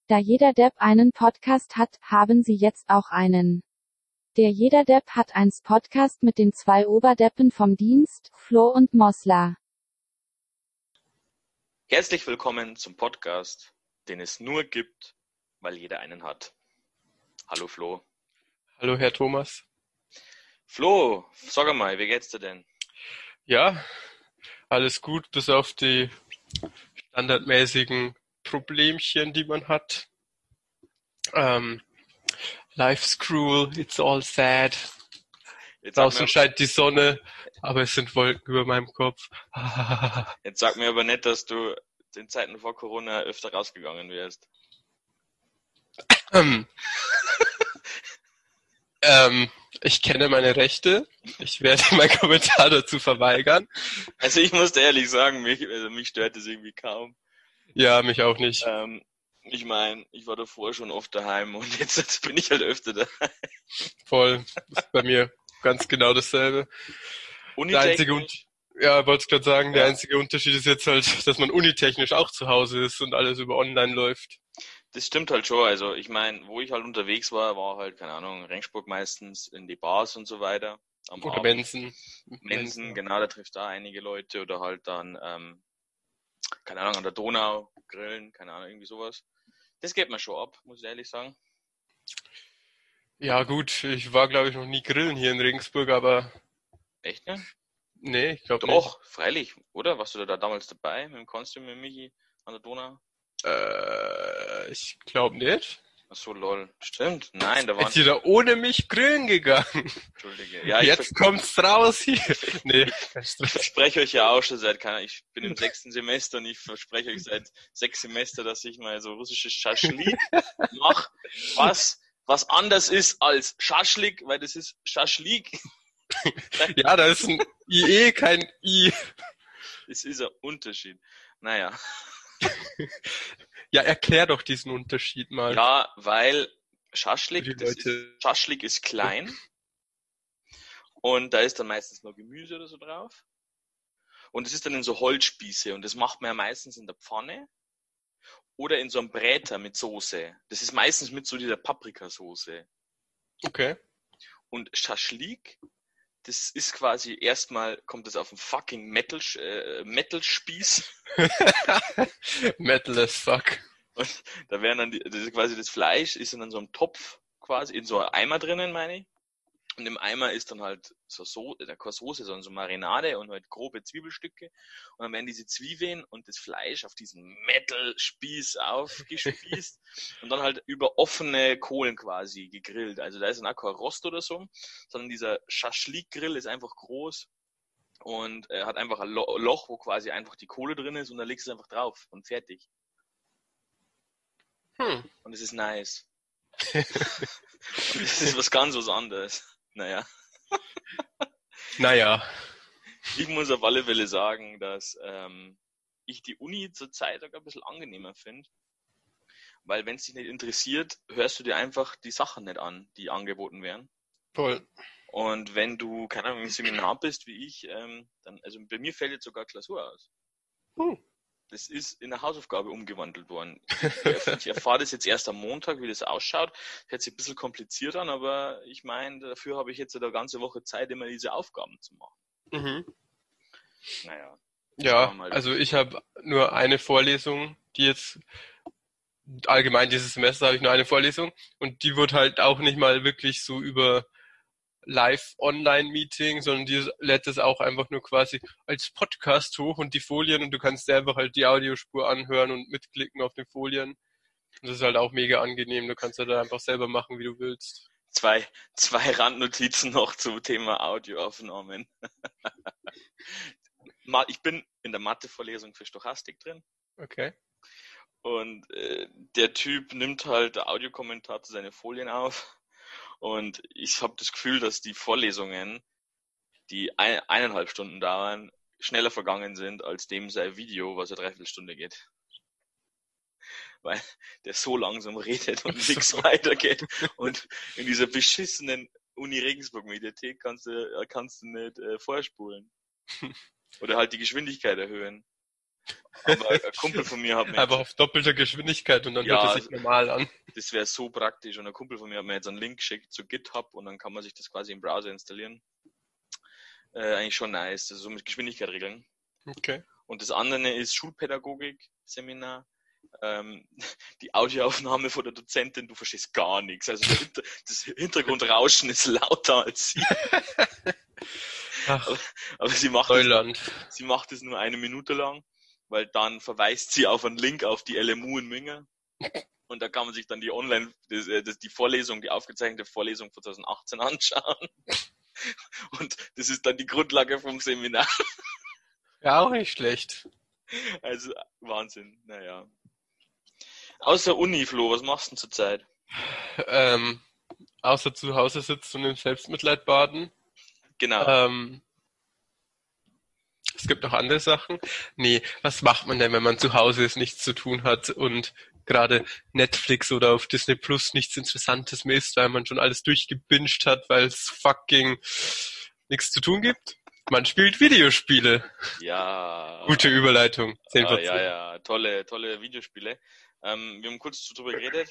Da jeder Depp einen Podcast hat, haben sie jetzt auch einen. Der Jeder Depp hat eins Podcast mit den zwei Oberdeppen vom Dienst, Flo und Mosler. Herzlich willkommen zum Podcast, den es nur gibt, weil jeder einen hat. Hallo Flo. Hallo Herr Thomas. Flo, sag mal, wie geht's dir denn? Ja, alles gut, bis auf die standardmäßigen Problemchen, die man hat. Life's cruel, it's all sad. Draußen scheint die Sonne, aber es sind Wolken über meinem Kopf. Jetzt sag mir aber nicht, dass du in Zeiten vor Corona öfter rausgegangen wärst. Ich kenne meine Rechte. Ich werde meinen Kommentar dazu verweigern. Also ich muss ehrlich sagen, mich stört das irgendwie kaum. Ja, mich auch nicht. Ich meine, ich war davor schon oft daheim und jetzt bin ich halt öfter daheim. Voll, das ist bei mir ganz genau dasselbe. Der einzige wollte ich gerade sagen, der einzige Unterschied ist jetzt halt, dass man unitechnisch auch zu Hause ist und alles über online läuft. Das stimmt halt schon. Also ich meine, wo ich halt unterwegs war halt, keine Ahnung, Regensburg meistens in die Bars und so weiter. Oder Mensen. Mensen, genau, da triffst du da einige Leute oder halt dann, keine Ahnung, an der Donau grillen, keine Ahnung, irgendwie sowas. Das geht mir schon ab, muss ich ehrlich sagen. Ja gut, ich war glaube ich noch nie grillen hier in Regensburg, aber... Echt, ne? Nee, ich glaube nicht. Doch, freilich, oder? Warst du da damals dabei mit dem Kostüm mit Michi an der Donau? Ich glaube nicht. Ach so, lol. Stimmt. Nein, da waren... Ist ihr da ohne mich grillen gegangen? Entschuldige. Ja, jetzt kommt's raus hier. Nee. Ich verspreche euch ja auch schon ich bin im 6. Semester und ich verspreche euch seit 6 Semester, dass ich mal so russisches Schaschlik mache, was anders ist als Schaschlik, weil das ist Schaschlik. Ja, da ist ein IE, kein I. Das ist ein Unterschied. Naja. Ja, erklär doch diesen Unterschied mal. Ja, weil Schaschlik ist klein und da ist dann meistens noch Gemüse oder so drauf. Und es ist dann in so Holzspieße und das macht man ja meistens in der Pfanne oder in so einem Bräter mit Soße. Das ist meistens mit so dieser Paprikasoße. Okay. Und Schaschlik, das ist quasi erstmal, kommt das auf einen fucking Metal-Spieß. Metal as fuck. Und da werden dann das Fleisch ist in so einem Topf quasi, in so einem Eimer drinnen, meine ich. Und im Eimer ist dann halt keine Soße, sondern so Marinade und halt grobe Zwiebelstücke. Und dann werden diese Zwiebeln und das Fleisch auf diesen Metal-Spieß aufgespießt und dann halt über offene Kohlen quasi gegrillt. Also da ist dann auch kein Rost oder so, sondern dieser Schaschlik-Grill ist einfach groß und hat einfach ein Loch, wo quasi einfach die Kohle drin ist und da legst du es einfach drauf und fertig. Und es ist nice. Und es ist was ganz was anderes. Naja. Ich muss auf alle Fälle sagen, dass ich die Uni zurzeit auch ein bisschen angenehmer finde. Weil wenn es dich nicht interessiert, hörst du dir einfach die Sachen nicht an, die angeboten werden. Voll. Und wenn du, keine Ahnung, im Seminar bist wie ich, dann, also bei mir fällt jetzt sogar Klausur aus. Das ist in eine Hausaufgabe umgewandelt worden. Ich erfahre das jetzt erst am Montag, wie das ausschaut. Hört sich ein bisschen kompliziert an, aber ich meine, dafür habe ich jetzt eine ganze Woche Zeit, immer diese Aufgaben zu machen. Mhm. Naja. Ja, also ich habe nur eine Vorlesung, die jetzt allgemein dieses Semester habe ich nur eine Vorlesung und die wird halt auch nicht mal wirklich so über Live-Online-Meeting, sondern die lädt es auch einfach nur quasi als Podcast hoch und die Folien und du kannst dir einfach halt die Audiospur anhören und mitklicken auf den Folien. Und das ist halt auch mega angenehm. Du kannst halt einfach selber machen, wie du willst. Zwei Randnotizen noch zum Thema Audioaufnahmen. Ich bin in der Mathe-Vorlesung für Stochastik drin. Okay. Und der Typ nimmt halt Audiokommentar zu seinen Folien auf. Und ich habe das Gefühl, dass die Vorlesungen, die 1,5 Stunden dauern, schneller vergangen sind als dem sein Video, was eine Dreiviertelstunde geht. Weil der so langsam redet und nichts weitergeht. Und in dieser beschissenen Uni Regensburg Mediathek kannst du nicht vorspulen. Oder halt die Geschwindigkeit erhöhen. Aber ein Kumpel von mir hat mir Einfach jetzt, auf doppelter Geschwindigkeit und dann Ja, hört es sich normal an. das wäre so praktisch. Und ein Kumpel von mir hat mir jetzt einen Link geschickt zu GitHub und dann kann man sich das quasi im Browser installieren. Eigentlich schon nice, also so mit Geschwindigkeit regeln. Okay. Und das andere ist Schulpädagogik-Seminar. Die Audioaufnahme von der Dozentin, du verstehst gar nichts. Also das Hintergrundrauschen ist lauter als sie. Ach, Aber sie macht es nur 1 Minute lang, weil dann verweist sie auf einen Link auf die LMU in Minga. Und da kann man sich dann die die Vorlesung, die aufgezeichnete Vorlesung von 2018 anschauen. Und das ist dann die Grundlage vom Seminar. ja, auch nicht schlecht. Also Wahnsinn, naja. Außer Uni, Flo, was machst du denn zurzeit? Außer zu Hause sitzt und im Selbstmitleid baden. Genau. Es gibt noch andere Sachen. Nee, was macht man denn, wenn man zu Hause ist, nichts zu tun hat und gerade Netflix oder auf Disney Plus nichts Interessantes mehr ist, weil man schon alles durchgebinged hat, weil es fucking nichts zu tun gibt? Man spielt Videospiele. Ja. Gute Überleitung. 10 von 10. Ja, tolle Videospiele. Wir haben kurz drüber geredet.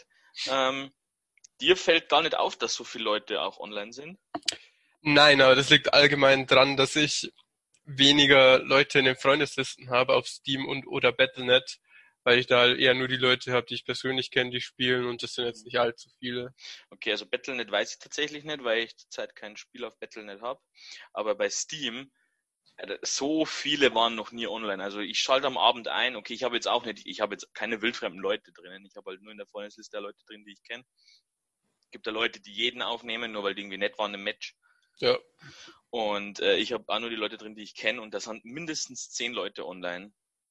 Dir fällt gar nicht auf, dass so viele Leute auch online sind? Nein, aber das liegt allgemein dran, dass ich weniger Leute in den Freundeslisten habe auf Steam und oder Battle.net, weil ich da eher nur die Leute habe, die ich persönlich kenne, die spielen und das sind jetzt nicht allzu viele. Okay, also Battle.net weiß ich tatsächlich nicht, weil ich zurzeit kein Spiel auf Battle.net habe. Aber bei Steam, so viele waren noch nie online. Also ich schalte am Abend ein, okay, ich habe jetzt keine wildfremden Leute drinnen. Ich habe halt nur in der Freundesliste Leute drin, die ich kenne. Gibt da Leute, die jeden aufnehmen, nur weil die irgendwie nett waren im Match. Ja. Und ich habe auch nur die Leute drin, die ich kenne und da sind mindestens 10 Leute online.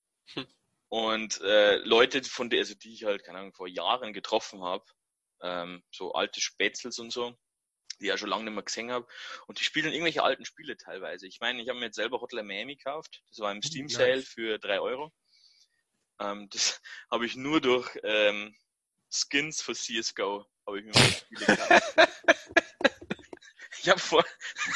Und Leute, die ich halt, keine Ahnung, vor Jahren getroffen habe, so alte Spätzels und so, die ich ja schon lange nicht mehr gesehen habe. Und die spielen irgendwelche alten Spiele teilweise. Ich meine, ich habe mir jetzt selber Hotline Miami gekauft. Das war im Steam Sale für 3 Euro. Das habe ich nur durch Skins für CSGO habe ich mir mal Spiele gekauft. Ich habe vor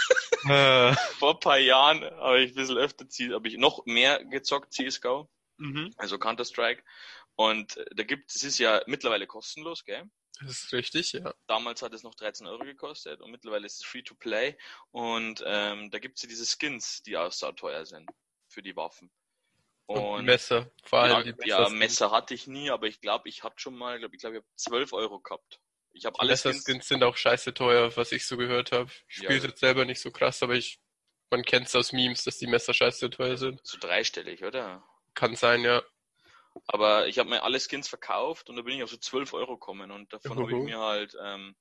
ein paar Jahren habe ich ein bisschen öfter habe ich noch mehr gezockt CSGO, also Counter-Strike. Und das ist ja mittlerweile kostenlos, gell? Das ist richtig, ja. Damals hat es noch 13 Euro gekostet und mittlerweile ist es Free-to-Play. Und da gibt es ja diese Skins, die auch sau teuer sind für die Waffen. Und Messer, vor allem die Messer. Ja, Messer hatte ich nie, aber ich glaube, ich hatte schon mal, ich habe 12 Euro gehabt. Ich habe alle Skins sind auch scheiße teuer, was ich so gehört habe. Ich spiele es jetzt selber nicht so krass, aber man kennt es aus Memes, dass die Messer scheiße teuer sind. So dreistellig, oder? Kann sein, ja. Aber ich habe mir alle Skins verkauft und da bin ich auf so 12 Euro gekommen und davon habe ich mir halt,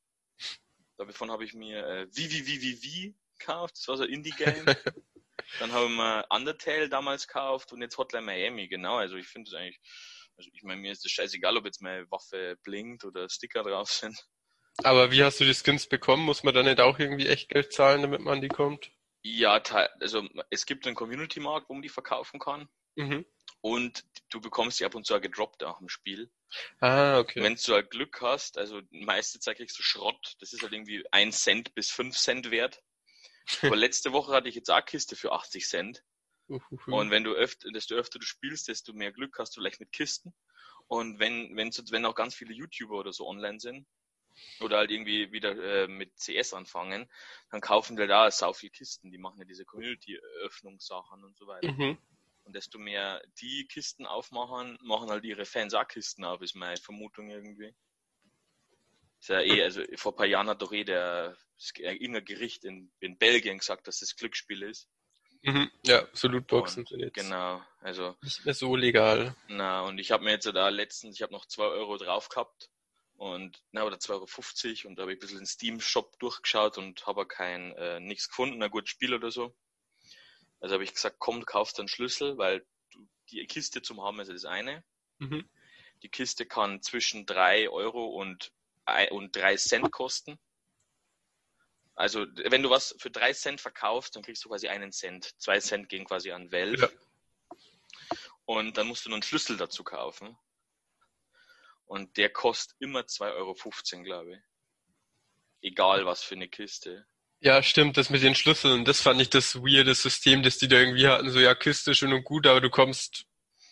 Vivi gekauft, das war so ein Indie-Game. Dann habe ich mir Undertale damals gekauft und jetzt Hotline Miami, genau. Also ich finde es eigentlich, also ich meine, mir ist es scheißegal, ob jetzt meine Waffe blinkt oder Sticker drauf sind. Aber wie hast du die Skins bekommen? Muss man da nicht auch irgendwie echt Geld zahlen, damit man an die kommt? Ja, also es gibt einen Community-Markt, wo man die verkaufen kann. Und du bekommst die ab und zu auch gedroppt auch im Spiel. Ah, okay. Wenn du halt Glück hast, also meiste Zeit kriegst du Schrott, das ist halt irgendwie 1 Cent bis 5 Cent wert. Aber letzte Woche hatte ich jetzt auch eine Kiste für 80 Cent. Und desto öfter du spielst, desto mehr Glück hast du vielleicht mit Kisten. Und wenn auch ganz viele YouTuber oder so online sind, oder halt irgendwie wieder mit CS anfangen, dann kaufen die da sau viel Kisten. Die machen ja diese Community-Öffnungssachen und so weiter. Und desto mehr die Kisten aufmachen, machen halt ihre Fans auch Kisten auf, ist meine Vermutung irgendwie. Ist ja also vor ein paar Jahren hat doch irgendein Gericht in Belgien gesagt, dass das Glücksspiel ist. Ja, so Lootboxen sind jetzt genau, also nicht mehr so legal. Und ich habe mir jetzt ich habe noch 2 Euro drauf gehabt oder 2,50 Euro und da habe ich ein bisschen den Steam-Shop durchgeschaut und habe nichts gefunden, ein gutes Spiel oder so. Also habe ich gesagt, komm, du kaufst einen Schlüssel, weil die Kiste zum haben ist das eine. Die Kiste kann zwischen 3 Euro und 3 Cent kosten. Also wenn du was für 3 Cent verkaufst, dann kriegst du quasi 1 Cent. 2 Cent gehen quasi an Valve. Ja. Und dann musst du noch einen Schlüssel dazu kaufen. Und der kostet immer 2,15 Euro, glaube ich. Egal was für eine Kiste. Ja, stimmt, das mit den Schlüsseln, das fand ich das weirde System, das die da irgendwie hatten. So, ja, Kiste schön und gut, aber du kommst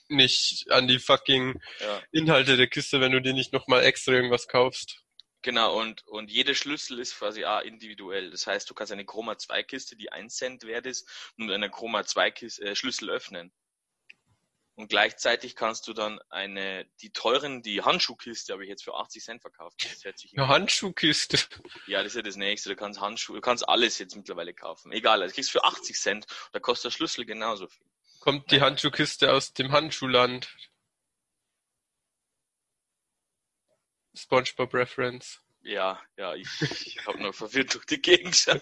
nicht an die fucking Ja. Inhalte der Kiste, wenn du dir nicht nochmal extra irgendwas kaufst. Genau, und jeder Schlüssel ist quasi individuell. Das heißt, du kannst eine Chroma 2 Kiste, die 1 Cent wert ist, mit einer Chroma 2 Schlüssel öffnen. Und gleichzeitig kannst du dann die Handschuhkiste habe ich jetzt für 80 Cent verkauft. Das hört sich Eine Handschuhkiste. Ja, das ist ja das Nächste. Du kannst alles jetzt mittlerweile kaufen. Egal, also du kriegst für 80 Cent, da kostet der Schlüssel genauso viel. Kommt die Handschuhkiste aus dem Handschuhland. SpongeBob Reference. Ja, ich habe noch verwirrt durch die Gegend geschaut.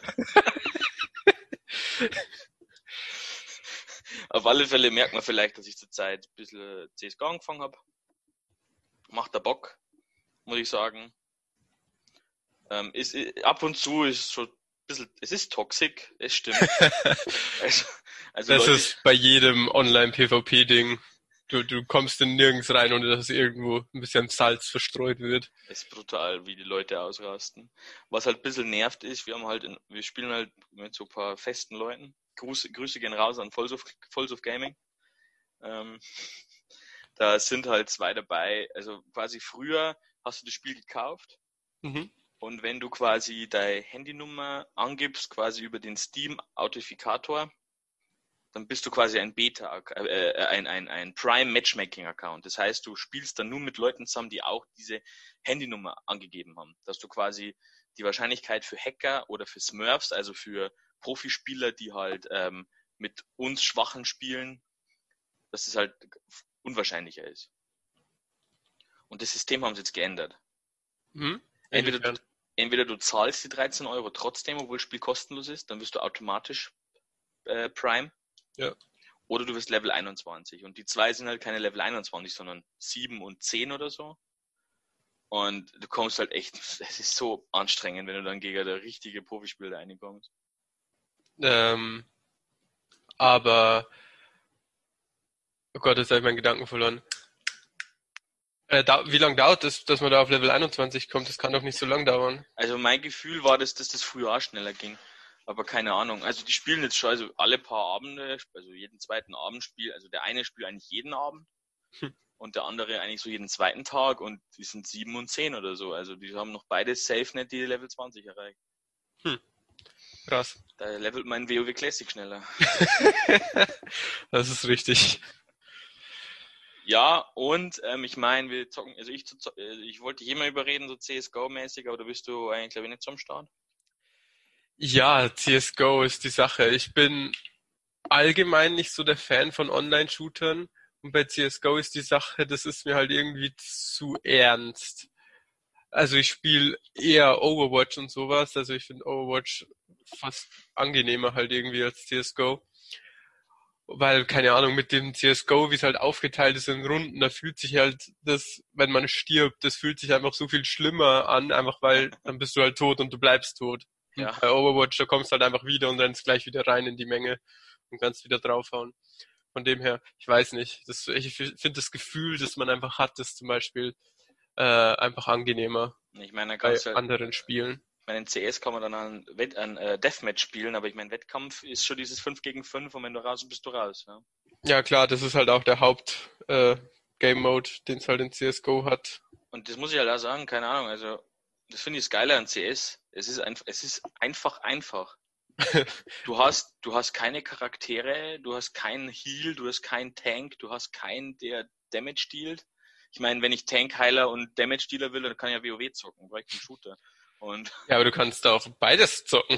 Auf alle Fälle merkt man vielleicht, dass ich zurzeit ein bisschen CSGO angefangen habe. Macht der Bock, muss ich sagen. Ab und zu ist schon ein bisschen, es ist toxisch, es stimmt. also Das Leute, ist bei jedem Online-PvP-Ding. Du kommst in nirgends rein, ohne dass irgendwo ein bisschen Salz verstreut wird. es ist brutal, wie die Leute ausrasten. Was halt ein bisschen nervt ist, wir spielen halt mit so ein paar festen Leuten. Grüße gehen raus an Falls of Gaming. Da sind halt 2 dabei. Also quasi früher hast du das Spiel gekauft. Mhm. Und wenn du quasi deine Handynummer angibst, quasi über den Steam-Authentifikator, dann bist du quasi ein ein Prime Matchmaking Account. Das heißt, du spielst dann nur mit Leuten zusammen, die auch diese Handynummer angegeben haben. Dass du quasi die Wahrscheinlichkeit für Hacker oder für Smurfs, also für Profispieler, die halt mit uns Schwachen spielen, dass es halt unwahrscheinlicher ist. Und das System haben sie jetzt geändert. Mhm. Entweder du zahlst die 13 Euro trotzdem, obwohl das Spiel kostenlos ist, dann wirst du automatisch Prime. Ja. Oder du wirst Level 21. Und die 2 sind halt keine Level 21, sondern 7 und 10 oder so. Und du kommst halt echt, es ist so anstrengend, wenn du dann gegen der richtige Profispieler reinkommst. Aber, oh Gott, jetzt habe ich meinen Gedanken verloren. Wie lange dauert es, dass man da auf Level 21 kommt? Das kann doch nicht so lang dauern. Also mein Gefühl war, dass das früher auch schneller ging. Aber keine Ahnung. Also die spielen jetzt schon also alle paar Abende, also jeden zweiten Abend also der eine spielt eigentlich jeden Abend und der andere eigentlich so jeden zweiten Tag und die sind 7 und 10 oder so. Also die haben noch beide safe nicht die Level 20 erreicht. Krass. Da levelt mein WoW Classic schneller. Das ist richtig. Ja, und ich meine, wir zocken, also ich wollte dich immer überreden, so CSGO-mäßig, aber da bist du eigentlich, glaube ich, nicht zum Start. Ja, CSGO ist die Sache. Ich bin allgemein nicht so der Fan von Online-Shootern. Und bei CSGO ist die Sache, das ist mir halt irgendwie zu ernst. Also ich spiele eher Overwatch und sowas. Also ich finde Overwatch fast angenehmer halt irgendwie als CSGO. Weil, keine Ahnung, mit dem CSGO, wie es halt aufgeteilt ist in Runden, da fühlt sich halt das, wenn man stirbt, das fühlt sich einfach so viel schlimmer an, einfach weil dann bist du halt tot und du bleibst tot. Ja. Bei Overwatch, da kommst du halt einfach wieder und rennst gleich wieder rein in die Menge und kannst wieder draufhauen. Von dem her, ich weiß nicht. Ich finde das Gefühl, das man einfach hat, ist zum Beispiel einfach angenehmer Ich meine, dann bei kannst du halt, anderen Spielen. ich meine, in CS kann man dann ein Deathmatch spielen, aber ich meine, Wettkampf ist schon dieses 5 gegen 5 und wenn du raus bist, du raus. Ja, Ja klar, das ist halt auch der Haupt Game Mode, den es halt in CSGO hat. Und das muss ich halt auch sagen, keine Ahnung, also das finde ich das Geile an CS. Es ist einfach. Du hast keine Charaktere, du hast keinen Heal, du hast keinen Tank, du hast keinen, der Damage dealt. Ich meine, wenn ich Tank, Heiler und Damage Dealer will, dann kann ich ja WoW zocken, brauche ich einen Shooter. Und Ja, aber du kannst auch beides zocken.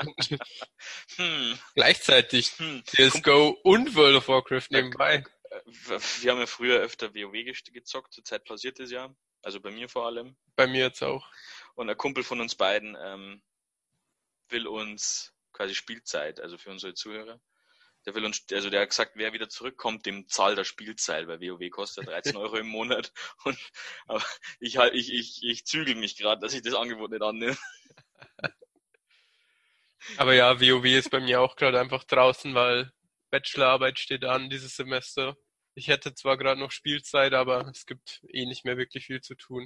Gleichzeitig CSGO und World of Warcraft nebenbei. Wir haben ja früher öfter WoW gezockt, zur Zeit pausiert es ja. Also bei mir vor allem. Bei mir jetzt auch. Und ein Kumpel von uns beiden will uns quasi Spielzeit, also für unsere Zuhörer. Der hat gesagt, wer wieder zurückkommt, dem zahlt er Spielzeit, weil WoW kostet 13 Euro im Monat. Aber ich zügel mich gerade, dass ich das Angebot nicht annehme. Aber ja, WoW ist bei mir auch gerade einfach draußen, weil Bachelorarbeit steht an dieses Semester. Ich hätte zwar gerade noch Spielzeit, aber es gibt eh nicht mehr wirklich viel zu tun.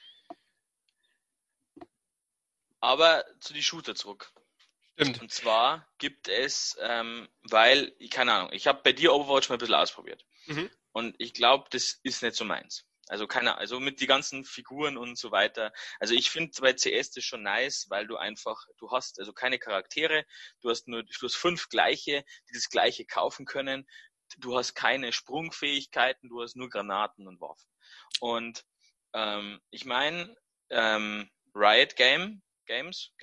Aber zu die Shooter zurück. Stimmt. Und zwar gibt es, weil, keine Ahnung, ich habe bei dir Overwatch mal ein bisschen ausprobiert. Mhm. Und ich glaube, das ist nicht so meins. Also mit die ganzen Figuren und so weiter. Also ich finde bei CS das schon nice, weil du hast also keine Charaktere, du hast 5 gleiche, die das gleiche kaufen können. Du hast keine Sprungfähigkeiten, du hast nur Granaten und Waffen. Und ich meine, Riot Games,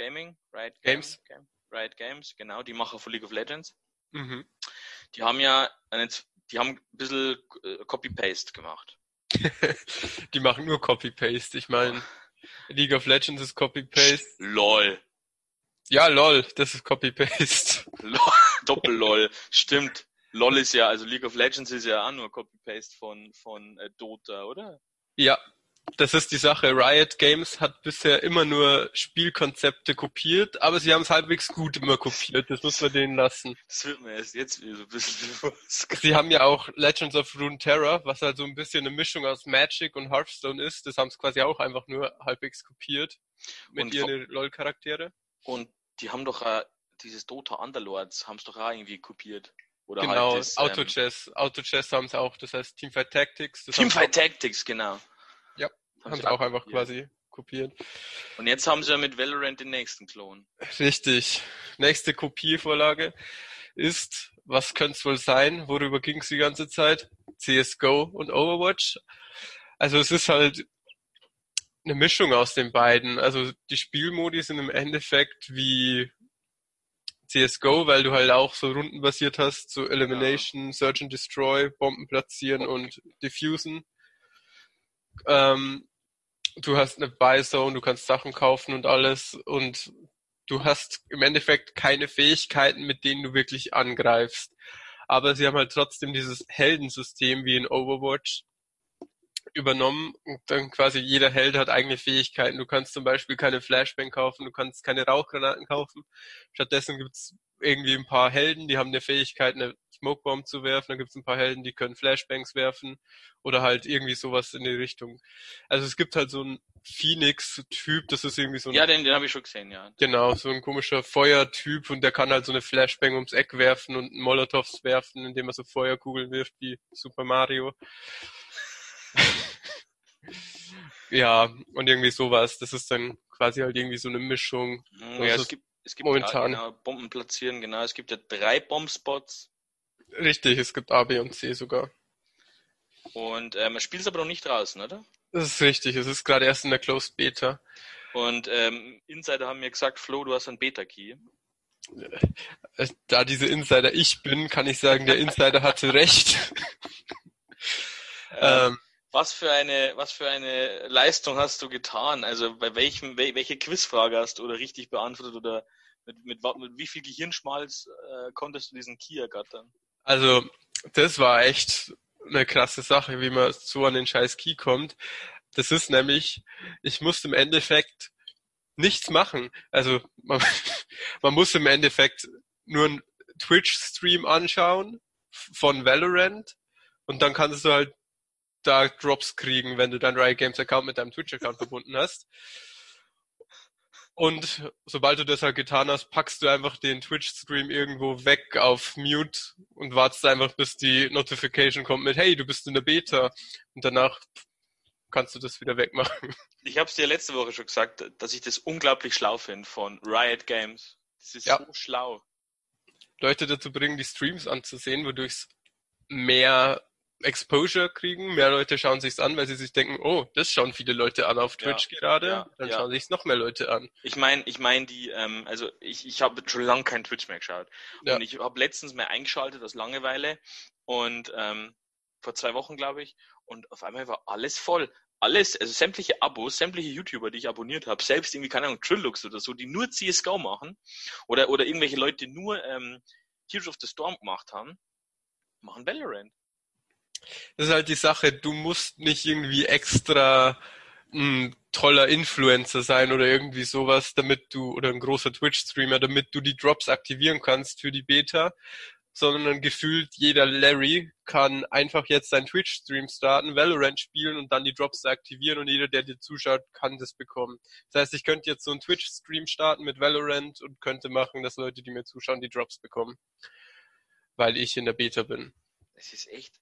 genau, die Macher von League of Legends, Mhm. die haben ein bisschen Copy-Paste gemacht. Die machen nur Copy-Paste. Ich meine, League of Legends ist Copy-Paste. LOL. Ja, lol, das ist Copy-Paste. Doppel-LOL. Stimmt. LOL ist ja, also League of Legends ist ja auch nur Copy-Paste von Dota, oder? Ja, das ist die Sache. Riot Games hat bisher immer nur Spielkonzepte kopiert, aber sie haben es halbwegs gut immer kopiert. Das muss man denen lassen. Das wird mir erst jetzt wieder so ein bisschen bewusst. Sie haben ja auch Legends of Runeterra, was halt so ein bisschen eine Mischung aus Magic und Hearthstone ist. Das haben sie quasi auch einfach nur halbwegs kopiert mit Und ihren LoL-Charaktere. Und die haben doch dieses Dota Underlords haben es doch auch irgendwie kopiert. Oder Genau, halt das, Auto-Chess haben sie auch. Das heißt Teamfight Tactics. Teamfight Tactics, genau. Ja, haben sie auch einfach quasi kopiert. Und jetzt haben sie ja mit Valorant den nächsten Klon. Richtig. Nächste Kopiervorlage ist, was könnte es wohl sein? Worüber ging es die ganze Zeit? CSGO und Overwatch. Also es ist halt eine Mischung aus den beiden. Also die Spielmodi sind im Endeffekt wie CSGO, weil du halt auch so rundenbasiert hast, so Elimination, Search and Destroy, Bomben platzieren und diffusen. Du hast eine Buy-Zone, du kannst Sachen kaufen und alles und du hast im Endeffekt keine Fähigkeiten, mit denen du wirklich angreifst. Aber sie haben halt trotzdem dieses Heldensystem wie in Overwatch übernommen und dann quasi jeder Held hat eigene Fähigkeiten. Du kannst zum Beispiel keine Flashbang kaufen, du kannst keine Rauchgranaten kaufen. Stattdessen gibt's irgendwie ein paar Helden, die haben eine Fähigkeit, eine Smokebomb zu werfen. Dann gibt's ein paar Helden, die können Flashbangs werfen oder halt irgendwie sowas in die Richtung. Also es gibt halt so einen Phoenix-Typ, das ist irgendwie so ein... Ja, den habe ich schon gesehen, ja. Genau, so ein komischer Feuertyp und der kann halt so eine Flashbang ums Eck werfen und Molotovs werfen, indem er so Feuerkugeln wirft wie Super Mario. Ja, und irgendwie sowas. Das ist dann quasi halt irgendwie so eine Mischung. Ja, es gibt momentan. Ja, genau, Bomben platzieren, genau. Es gibt ja 3 Bombspots. Richtig, es gibt A, B und C sogar. Und man spielt es aber noch nicht draußen, oder? Das ist richtig, es ist gerade erst in der Closed Beta. Und Insider haben mir gesagt, Flo, du hast einen Beta-Key. Da diese Insider ich bin, kann ich sagen, der Insider hatte recht. Was für eine Leistung hast du getan? Also bei welche Quizfrage hast du oder richtig beantwortet oder mit wie viel Gehirnschmalz konntest du diesen Key ergattern? Also das war echt eine krasse Sache, wie man so an den scheiß Key kommt. Das ist nämlich, ich musste im Endeffekt nichts machen. Also man muss im Endeffekt nur einen Twitch-Stream anschauen von Valorant und dann kannst du halt da Drops kriegen, wenn du deinen Riot Games Account mit deinem Twitch-Account verbunden hast. Und sobald du das halt getan hast, packst du einfach den Twitch-Stream irgendwo weg auf Mute und wartest einfach, bis die Notification kommt mit, hey, du bist in der Beta. Und danach kannst du das wieder wegmachen. Ich habe es dir letzte Woche schon gesagt, dass ich das unglaublich schlau finde von Riot Games. Das ist so schlau. Leute dazu bringen, die Streams anzusehen, wodurch es mehr Exposure kriegen. Mehr Leute schauen sich's an, weil sie sich denken, oh, das schauen viele Leute an auf Twitch gerade. Dann schauen sich's noch mehr Leute an. Ich meine, die, also ich habe schon lange kein Twitch mehr geschaut. Ja. Und ich habe letztens mal eingeschaltet aus Langeweile und vor 2 Wochen, glaube ich, und auf einmal war alles voll. Alles, also sämtliche Abos, sämtliche YouTuber, die ich abonniert habe, selbst irgendwie, keine Ahnung, Trillux oder so, die nur CSGO machen oder irgendwelche Leute, die nur Heroes of the Storm gemacht haben, machen Valorant. Das ist halt die Sache, du musst nicht irgendwie extra ein toller Influencer sein oder irgendwie sowas, oder ein großer Twitch-Streamer, damit du die Drops aktivieren kannst für die Beta, sondern gefühlt jeder Larry kann einfach jetzt seinen Twitch-Stream starten, Valorant spielen und dann die Drops aktivieren und jeder, der dir zuschaut, kann das bekommen. Das heißt, ich könnte jetzt so einen Twitch-Stream starten mit Valorant und könnte machen, dass Leute, die mir zuschauen, die Drops bekommen, weil ich in der Beta bin. Es ist echt,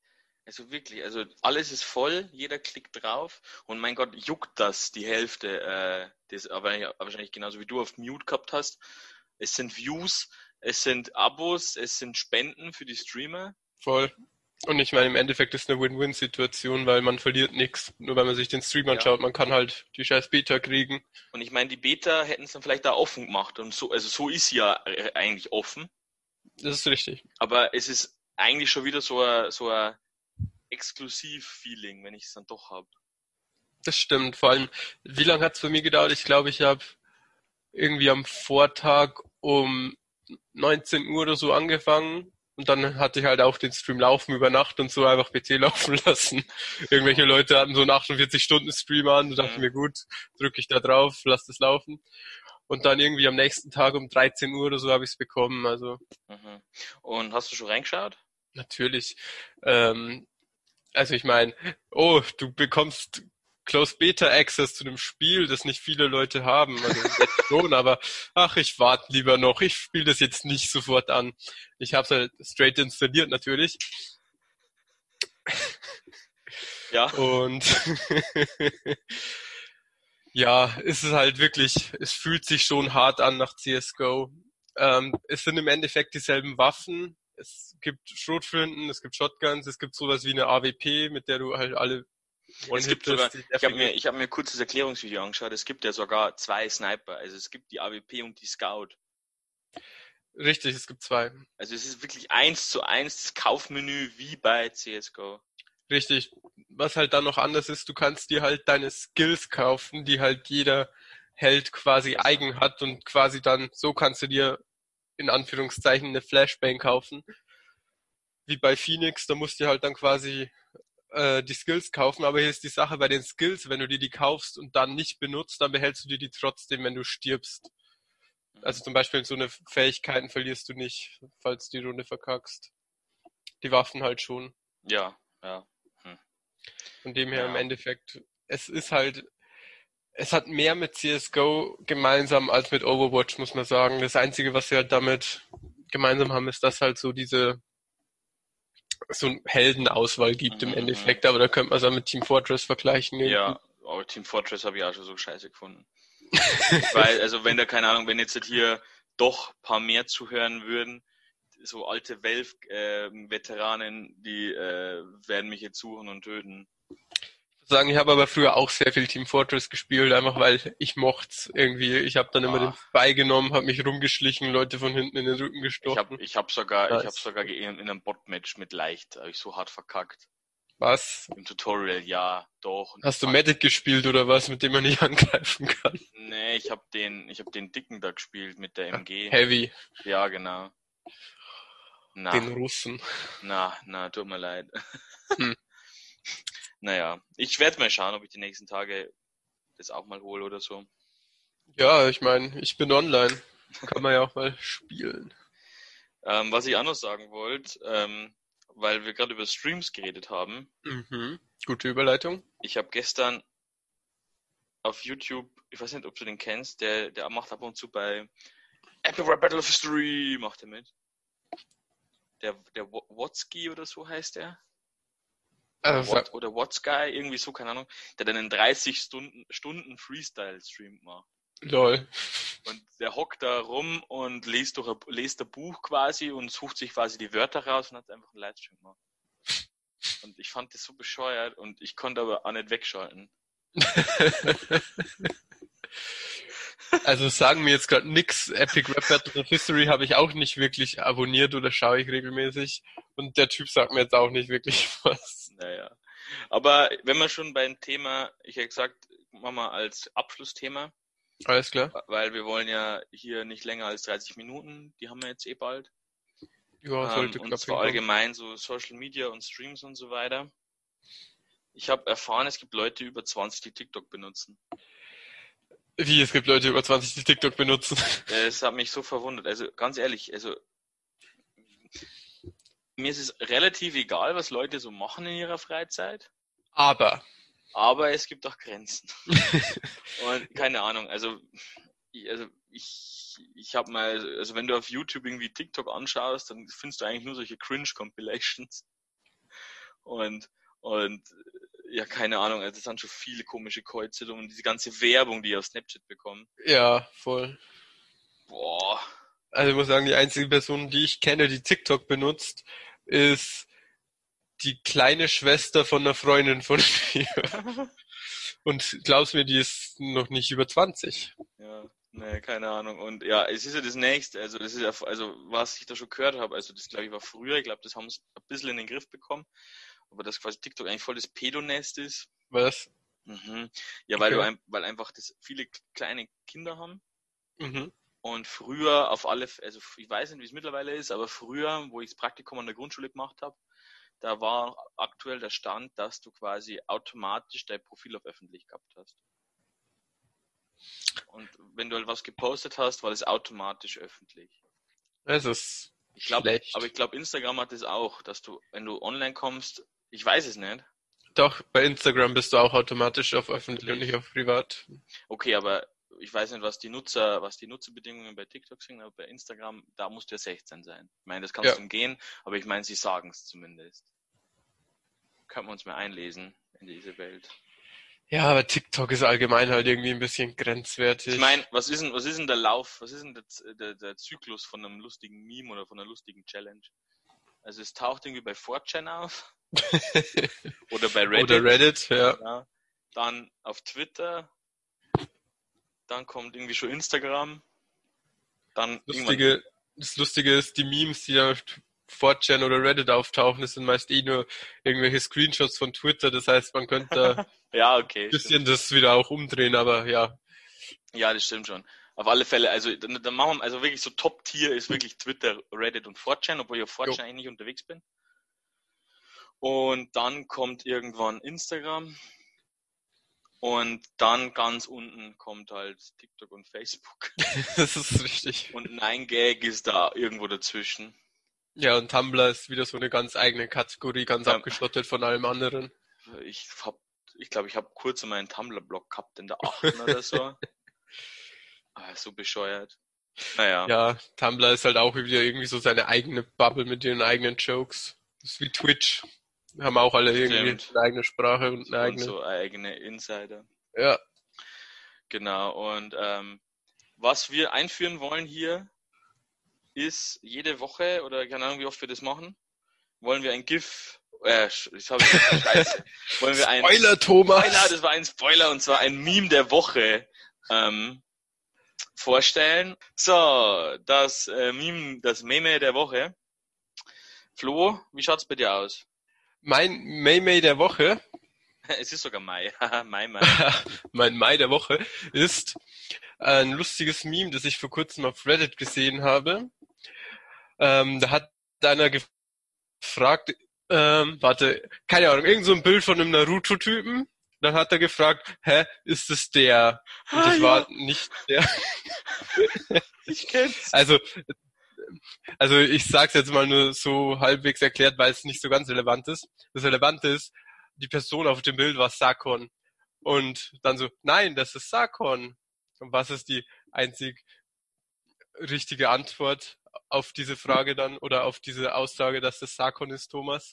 Also wirklich, also alles ist voll, jeder klickt drauf und mein Gott, juckt das die Hälfte, das aber wahrscheinlich genauso wie du auf Mute gehabt hast. Es sind Views, es sind Abos, es sind Spenden für die Streamer. Voll. Und ich meine, im Endeffekt ist eine Win-Win-Situation, weil man verliert nichts, nur wenn man sich den Stream anschaut. Man kann halt die scheiß Beta kriegen. Und ich meine, die Beta hätten es dann vielleicht da offen gemacht und so, also so ist sie ja eigentlich offen. Das ist richtig. Aber es ist eigentlich schon wieder so ein Exklusiv-Feeling, wenn ich es dann doch habe. Das stimmt. Vor allem, wie lange hat es bei mir gedauert? Ich glaube, ich habe irgendwie am Vortag um 19 Uhr oder so angefangen. Und dann hatte ich halt auch den Stream laufen über Nacht und so einfach PC laufen lassen. Irgendwelche Leute hatten so einen 48-Stunden-Stream an. Da dachte ich mir, gut, drücke ich da drauf, lass das laufen. Und dann irgendwie am nächsten Tag um 13 Uhr oder so habe ich es bekommen. Also Und hast du schon reingeschaut? natürlich. Also ich meine, oh, du bekommst Closed Beta Access zu einem Spiel, das nicht viele Leute haben. Also jetzt schon, aber ach, ich warte lieber noch. Ich spiele das jetzt nicht sofort an. Ich habe es halt straight installiert natürlich. Ja. Und ja, es ist halt wirklich, es fühlt sich schon hart an nach CSGO. Es sind im Endeffekt dieselben Waffen. Es gibt Schrotflinten, es gibt Shotguns, es gibt sowas wie eine AWP, mit der du halt alle Es gibt sogar, ich habe mir kurz das Erklärungsvideo angeschaut, es gibt ja sogar 2 Sniper, also es gibt die AWP und die Scout. Richtig, es gibt 2. Also es ist wirklich 1:1 das Kaufmenü wie bei CSGO. Richtig. Was halt dann noch anders ist, du kannst dir halt deine Skills kaufen, die halt jeder Held quasi eigen hat und quasi dann, so kannst du dir in Anführungszeichen eine Flashbang kaufen. Wie bei Phoenix, da musst du halt dann quasi die Skills kaufen, aber hier ist die Sache bei den Skills, wenn du dir die kaufst und dann nicht benutzt, dann behältst du dir die trotzdem, wenn du stirbst. Also zum Beispiel so eine Fähigkeiten verlierst du nicht, falls du die Runde verkackst. Die Waffen halt schon. Ja. Von dem her im Endeffekt, es ist halt, es hat mehr mit CSGO gemeinsam als mit Overwatch, muss man sagen. Das Einzige, was sie halt damit gemeinsam haben, ist, dass halt so eine Heldenauswahl gibt im Endeffekt, aber da könnte man es auch mit Team Fortress vergleichen. Irgendwie. Ja, aber Team Fortress habe ich auch schon so scheiße gefunden. Weil, also wenn da, keine Ahnung, wenn jetzt hier doch ein paar mehr zuhören würden, so alte Valve-Veteranen, die werden mich jetzt suchen und töten. Sagen, ich habe aber früher auch sehr viel Team Fortress gespielt, einfach weil ich mocht's irgendwie. Ich habe dann immer den Spy genommen, habe mich rumgeschlichen, Leute von hinten in den Rücken gestochen. Ich hab sogar in einem Bot-Match mit leicht, habe ich so hart verkackt. Was? Im Tutorial, ja, doch. Hast du Medic gespielt oder was, mit dem man nicht angreifen kann? Nee, ich hab den Dicken da gespielt mit der MG. Heavy. Ja, genau. Den Russen. Tut mir leid. Naja, ich werde mal schauen, ob ich die nächsten Tage das auch mal hole oder so. Ja, ich meine, ich bin online. Kann man ja auch mal spielen. Was ich auch noch sagen wollte, weil wir gerade über Streams geredet haben. Gute Überleitung. Ich habe gestern auf YouTube, ich weiß nicht, ob du den kennst, der macht ab und zu bei Epic Rap Battle of History, macht er mit. Der Watsky oder so heißt der. Oder Watsky, irgendwie so, keine Ahnung. Der hat einen 30 Stunden Freestyle-Stream gemacht. Lol. Und der hockt da rum und liest ein Buch quasi und sucht sich quasi die Wörter raus und hat einfach einen Livestream gemacht. Und ich fand das so bescheuert und ich konnte aber auch nicht wegschalten. Also sagen mir jetzt gerade nix. Epic Rap Battle of History habe ich auch nicht wirklich abonniert oder schaue ich regelmäßig. Und der Typ sagt mir jetzt auch nicht wirklich was. Naja. Aber wenn wir schon beim Thema, ich hätte gesagt, machen wir als Abschlussthema. Alles klar. Weil wir wollen ja hier nicht länger als 30 Minuten, die haben wir jetzt bald. Ja, sollte und zwar allgemein so Social Media und Streams und so weiter. Ich habe erfahren, es gibt Leute über 20, die TikTok benutzen. Wie, es gibt Leute über 20, die TikTok benutzen? Es hat mich so verwundert. Also ganz ehrlich, mir ist es relativ egal, was Leute so machen in ihrer Freizeit. Aber es gibt auch Grenzen. Und keine Ahnung, ich habe mal, also wenn du auf YouTube irgendwie TikTok anschaust, dann findest du eigentlich nur solche Cringe-Compilations. und ja, keine Ahnung, also das sind schon viele komische Kreuze und diese ganze Werbung, die ich auf Snapchat bekomme. Ja, voll. Boah. Also ich muss sagen, die einzige Person, die ich kenne, die TikTok benutzt, ist die kleine Schwester von einer Freundin von mir. Und glaubst mir, die ist noch nicht über 20. Ja, ne, keine Ahnung. Und ja, es ist ja das Nächste, also das ist ja, also was ich da schon gehört habe, also das glaube ich war früher, ich glaube, das haben sie ein bisschen in den Griff bekommen, aber dass quasi TikTok eigentlich voll das Pedonest ist. Was? Mhm. Ja, weil Okay. weil einfach das viele kleine Kinder haben. Mhm. Und früher auf alle, also ich weiß nicht, wie es mittlerweile ist, aber früher, wo ich das Praktikum an der Grundschule gemacht habe, da war aktuell der Stand, dass du quasi automatisch dein Profil auf öffentlich gehabt hast. Und wenn du halt was gepostet hast, war das automatisch öffentlich. Das ist Ich glaube, aber schlecht. ich glaube, Instagram hat das auch, dass du, wenn du online kommst, ich weiß es nicht. Doch, bei Instagram bist du auch automatisch auf öffentlich und nicht auf privat. Okay, aber ich weiß nicht, was die Nutzerbedingungen bei TikTok sind, aber bei Instagram, da musst du ja 16 sein. Ich meine, das kannst Ja. du umgehen, aber ich meine, sie sagen es zumindest. Können wir uns mal einlesen in diese Welt. Ja, aber TikTok ist allgemein halt irgendwie ein bisschen grenzwertig. Ich meine, was ist denn der Lauf, was ist denn der Zyklus von einem lustigen Meme oder von einer lustigen Challenge? Also es taucht irgendwie bei 4chan auf oder bei Reddit. Oder Reddit, ja. Ja. Dann auf Twitter, dann kommt irgendwie schon Instagram, dann irgendwann, Das Lustige ist, die Memes, die da auf 4chan oder Reddit auftauchen, das sind meist eh nur irgendwelche Screenshots von Twitter. Das heißt, man könnte da ja, okay, ein bisschen stimmt. das wieder auch umdrehen, aber ja. Ja, das stimmt schon. Auf alle Fälle, also dann machen wir, also wirklich so Top-Tier ist wirklich Twitter, Reddit und 4chan, obwohl ich auf 4chan eigentlich nicht unterwegs bin. Und dann kommt irgendwann Instagram. Und dann ganz unten kommt halt TikTok und Facebook. Das ist richtig. Und 9gag ist da irgendwo dazwischen. Ja, und Tumblr ist wieder so eine ganz eigene Kategorie, ganz abgeschottet von allem anderen. Ich glaube, ich habe kurz mal einen Tumblr-Blog gehabt in der 8. oder so. So bescheuert. Naja. Ja, Tumblr ist halt auch wieder irgendwie so seine eigene Bubble mit ihren eigenen Jokes. Das ist wie Twitch. Haben auch alle irgendwie Stimmt. eine eigene Sprache und eine Und eigene. so eigene Insider. Ja. Genau. Und was wir einführen wollen hier, ist jede Woche, oder keine Ahnung, wie oft wir das machen, wollen wir ein GIF, das habe ich scheiße. Wollen wir Spoiler, Thomas! Spoiler, das war ein Spoiler, und zwar ein Meme der Woche vorstellen. So, das Meme der Woche. Flo, wie schaut's bei dir aus? Mein May der Woche, Es ist sogar Mai. Mai. mein Mai der Woche, ist ein lustiges Meme, das ich vor kurzem auf Reddit gesehen habe. Da hat einer gefragt, keine Ahnung, irgend so ein Bild von einem Naruto-Typen. Dann hat er gefragt, ist es der? Und das war nicht der. Ich kenn's. Also ich sag's jetzt mal nur so halbwegs erklärt, weil es nicht so ganz relevant ist. Das Relevante ist, die Person auf dem Bild war Sakon. Und dann so, nein, das ist Sakon. Und was ist die einzig richtige Antwort auf diese Frage dann oder auf diese Aussage, dass das Sakon ist, Thomas?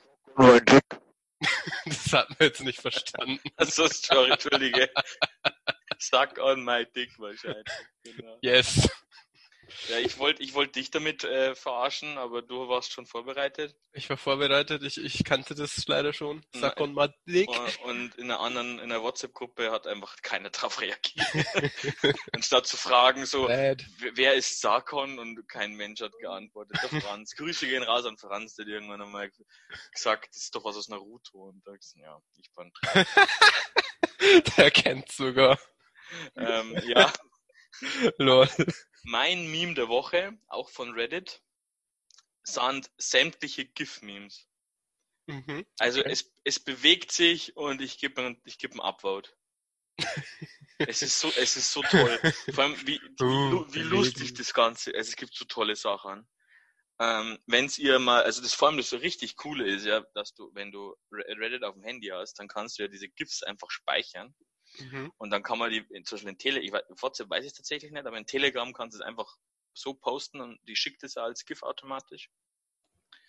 Das hat man jetzt nicht verstanden. Also, sorry, entschuldige. Suck on my dick wahrscheinlich. Genau. Yes. Ja, ich wollte dich damit verarschen, aber du warst schon vorbereitet. Ich war vorbereitet, ich kannte das leider schon. Suck on my dick. Und in der WhatsApp-Gruppe hat einfach keiner drauf reagiert. Anstatt zu fragen, so, wer ist Sakon? Und kein Mensch hat geantwortet. Der Franz. Grüße gehen raus an Franz, der hat irgendwann einmal gesagt, das ist doch was aus Naruto. Und da ich, ja, ich fand. Der kennt's sogar. Ja. Lol. Mein Meme der Woche, auch von Reddit, sind sämtliche GIF-Memes. Mhm, Also okay. es bewegt sich und ich gebe ein Upvote. Es ist so toll. Vor allem wie lustig das Ganze. Also es gibt so tolle Sachen. Wenn's ihr mal, also vor allem das so richtig coole ist ja, dass du, wenn du Reddit auf dem Handy hast, dann kannst du ja diese GIFs einfach speichern. Mhm. Und dann kann man die, zum Beispiel in WhatsApp weiß ich es tatsächlich nicht, aber in Telegram kannst du es einfach so posten und die schickt es als GIF automatisch.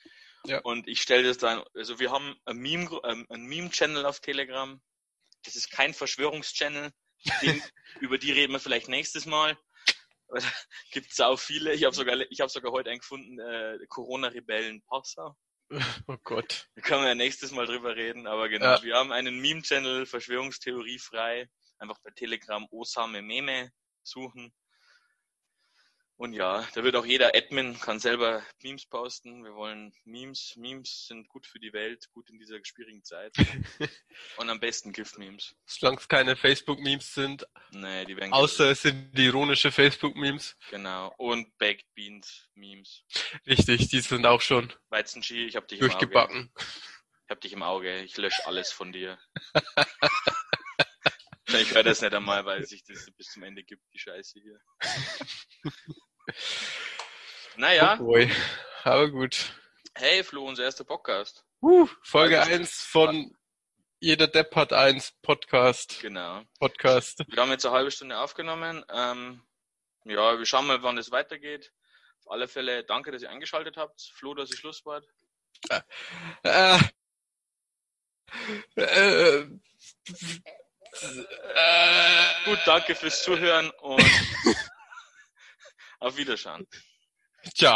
Ja. Und ich stelle das dann, also wir haben ein Meme-Channel auf Telegram. Das ist kein Verschwörungschannel. Über die reden wir vielleicht nächstes Mal. Gibt es auch viele. Ich habe sogar heute einen gefunden, Corona-Rebellen Passau. Oh Gott. Da können wir ja nächstes Mal drüber reden. Aber genau, Ja. wir haben einen Meme-Channel, Verschwörungstheorie frei. Einfach bei Telegram Osame Meme suchen. Und ja, da wird auch jeder Admin, kann selber Memes posten. Wir wollen Memes. Memes sind gut für die Welt, gut in dieser schwierigen Zeit. Und am besten Gift-Memes. Solange es keine Facebook-Memes sind, Nee, die werden außer es sind die ironische Facebook-Memes. Genau. Und Baked Beans Memes. Richtig, die sind auch schon Weizenski, ich hab dich im Auge. durchgebacken. Ich hab dich im Auge. Ich lösche alles von dir. Ich höre das nicht einmal, weil sich das bis zum Ende gibt, die Scheiße hier. Naja. Oh boy. Aber gut. Hey Flo, unser erster Podcast. Folge Also, 1 von Jeder Depp hat eins Podcast. Genau. Podcast. Wir haben jetzt eine halbe Stunde aufgenommen. Ja, wir schauen mal, wann es weitergeht. Auf alle Fälle danke, dass ihr eingeschaltet habt. Flo, das ist Schlusswort. Gut, danke fürs Zuhören und auf Wiederschauen. Ciao.